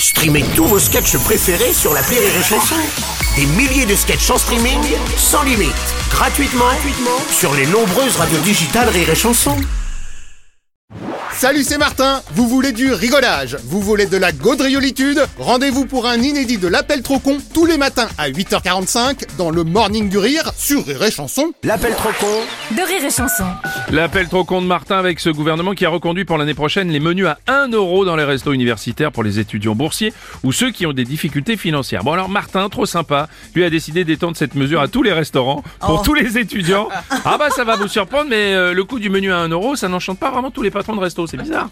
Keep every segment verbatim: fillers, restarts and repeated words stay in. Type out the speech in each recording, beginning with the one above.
Streamez tous vos sketchs préférés sur l'appli Rire et Chanson. Des milliers de sketchs en streaming, sans limite, gratuitement, gratuitement sur les nombreuses radios digitales Rire et Chanson. Salut, c'est Martin. Vous voulez du rigolage? Vous voulez de la gaudriolitude? Rendez-vous pour un inédit de l'appel trop con tous les matins à huit heures quarante-cinq dans le Morning du Rire sur Rire et Chanson. L'appel trop con de Rire et Chanson. L'appel trop con de Martin avec ce gouvernement qui a reconduit pour l'année prochaine les menus à un euro dans les restos universitaires pour les étudiants boursiers ou ceux qui ont des difficultés financières. Bon alors Martin, trop sympa, lui a décidé d'étendre cette mesure à tous les restaurants pour oh. tous les étudiants. Ah bah ça va vous surprendre, mais euh, le coût du menu à un euro, ça n'enchante pas vraiment tous les patrons de resto, c'est bizarre.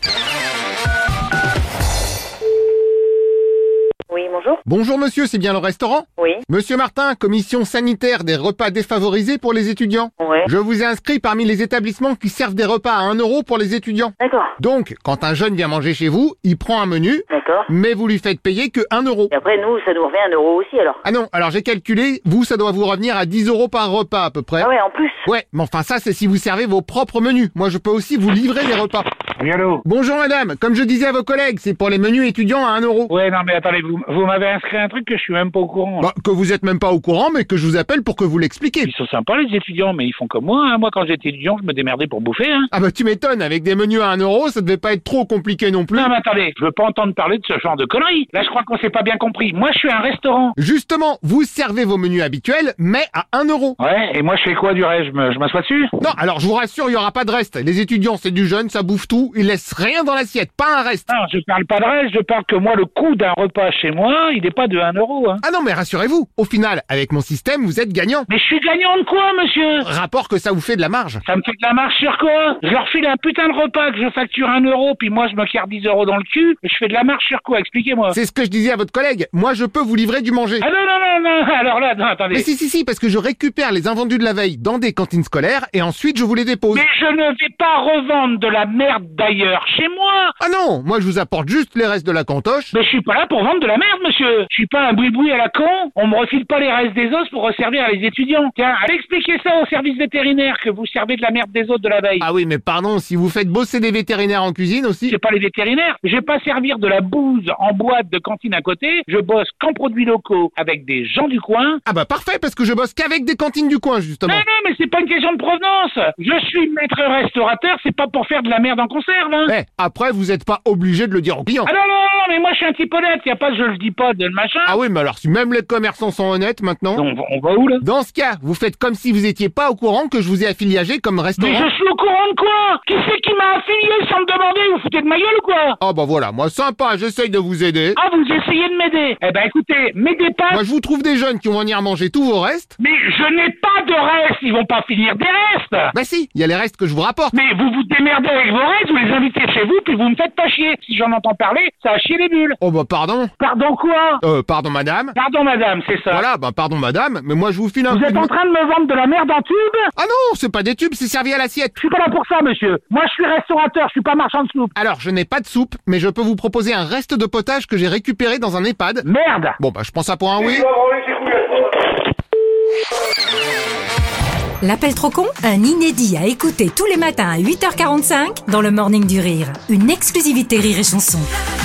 Oui, bonjour. Bonjour monsieur, c'est bien le restaurant? Oui. Monsieur Martin, commission sanitaire des repas défavorisés pour les étudiants. Ouais. Je vous ai inscrit parmi les établissements qui servent des repas à un euro pour les étudiants. D'accord. Donc, quand un jeune vient manger chez vous, il prend un menu, D'accord. mais vous lui faites payer que un euro. Et après, nous, ça nous revient un euro aussi, alors. Ah non, alors j'ai calculé, vous, ça doit vous revenir à dix euros par repas à peu près. Ah ouais, en plus. Ouais, mais enfin ça, c'est si vous servez vos propres menus. Moi, je peux aussi vous livrer les repas. Oui, allô? Bonjour madame, comme je disais à vos collègues, c'est pour les menus étudiants à un euro. Ouais, non, mais attendez, vous, vous m'avez inscrit un truc que je suis même pas au courant. Bah, que vous êtes même pas au courant, mais que je vous appelle pour que vous l'expliquiez. Ils sont sympas, les étudiants, mais ils font comme moi, hein. Moi, quand j'étais étudiant, je me démerdais pour bouffer, hein. Ah bah tu m'étonnes, avec des menus à un euro, ça devait pas être trop compliqué non plus. Non, mais attendez, je veux pas entendre parler de ce genre de conneries. Là, je crois qu'on s'est pas bien compris. Moi, je suis un restaurant. Justement, vous servez vos menus habituels, mais à un euro. Ouais, et moi, je fais quoi du reste? Je me- je m'assois dessus? Non, alors je vous rassure, il y aura pas de reste. Les étudiants, c'est du jeune, ça bouffe tout, ils laissent rien dans l'assiette, pas un reste. Non, je parle pas de reste, je parle que moi, le coût d'un repas chez moi, il est pas de un euro, hein. Ah non, mais rassurez-vous, au final, avec mon système, vous êtes gagnant. Mais je suis gagnant de quoi, monsieur? Rapport que ça vous fait de la marge. Ça me fait de la marche sur quoi? Je leur file un putain de repas que je facture un euro, puis moi, je me carre dix euros dans le cul, et je fais de la marche sur quoi? Expliquez-moi. C'est ce que je disais à votre collègue, moi je peux vous livrer du manger. Ah non, non, non, non, alors là, non, attendez. Mais si, si, si, parce que je récupère les invendus de la veille dans des cantines scolaires et ensuite je vous les dépose. Mais je ne vais pas revendre de la merde d'ailleurs chez moi. Ah non, moi je vous apporte juste les restes de la cantoche. Mais je suis pas là pour vendre de la merde, monsieur. Je suis pas un boui-boui à la con. On me refile pas les restes des os pour resservir à les étudiants. Tiens, allez expliquer ça au service vétérinaire que vous servez de la merde des autres de la veille. Ah oui, mais pardon, si vous faites bosser des vétérinaires en cuisine aussi. C'est pas les vétérinaires. Je vais pas servir de la bouse en boîte de cantine à côté. Je bosse qu'en produits locaux avec des gens du coin. Ah bah parfait, parce que je bosse qu'avec des cantines du coin justement. Non, non, mais c'est pas une question de provenance. Je suis maître restaurateur, c'est pas pour faire de la merde en conserve, hein. Eh, après vous êtes pas obligé de le dire aux clients. Ah non, non, non, mais moi je suis un type honnête. Y a pas de je le dis pas de machin. Ah oui, mais alors si même les commerçants sont honnêtes maintenant. On va, on va où là? Dans ce cas, vous faites comme si vous étiez pas au courant que je vous ai affilié comme restaurant. Mais je suis au courant de quoi? Qui c'est qui m'a affilié sans me demander? Vous foutez de ma gueule ou quoi? Ah bah voilà, moi sympa, j'essaye de vous aider. Ah, vous essayez de m'aider? Eh ben écoutez, m'aidez pas. Moi je vous trouve des jeunes qui vont venir manger tous vos restes. Mais je n'ai pas de restes, ils vont pas finir des restes. Bah si, il y a les restes que je vous rapporte. Mais vous vous démerdez avec vos restes, vous les invitez chez vous, puis vous me faites pas chier. Si j'en entends parler, ça a chier les bulles. Oh bah pardon. Pardon quoi? Euh, pardon madame. Pardon madame, c'est ça. Voilà, bah pardon madame, mais moi je vous file un Vous coup êtes de en main. train de me vendre de la merde en tube? Ah non, c'est pas des tubes, c'est servi à l'assiette. Je suis pas là pour ça, monsieur. Moi, je suis restaurateur, je suis pas marchand de soupe. Alors, je n'ai pas de soupe, mais je peux vous proposer un reste de potage que j'ai récupéré dans un EHPAD. Merde! Bon bah je prends ça pour un oui. L'appel trop con, un inédit à écouter tous les matins à huit heures quarante-cinq dans le Morning du Rire. Une exclusivité Rire et Chanson.